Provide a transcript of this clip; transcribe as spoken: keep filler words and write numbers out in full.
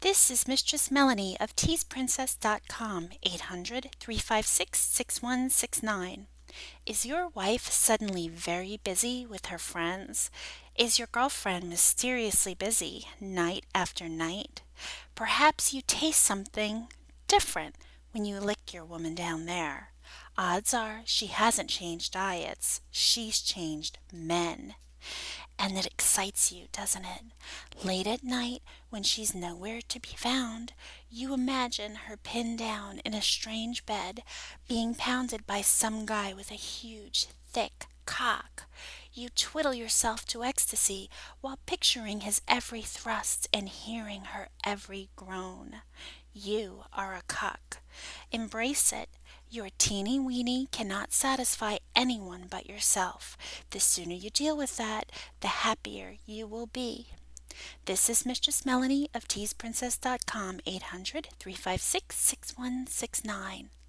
This is Mistress Melanie of tease princess dot com, eight hundred, three five six, six one six nine. Is your wife suddenly very busy with her friends? Is your girlfriend mysteriously busy night after night? Perhaps you taste something different when you lick your woman down there. Odds are she hasn't changed diets, she's changed men. And it excites you, doesn't it? Late at night, when she's nowhere to be found, you imagine her pinned down in a strange bed, being pounded by some guy with a huge, thick cock. You twiddle yourself to ecstasy while picturing his every thrust and hearing her every groan. You are a cuck. Embrace it. Your teeny weeny cannot satisfy anyone but yourself. The sooner you deal with that, the happier you will be. This is Mistress Melanie of tease princess dot com, eight hundred, three five six, six one six nine.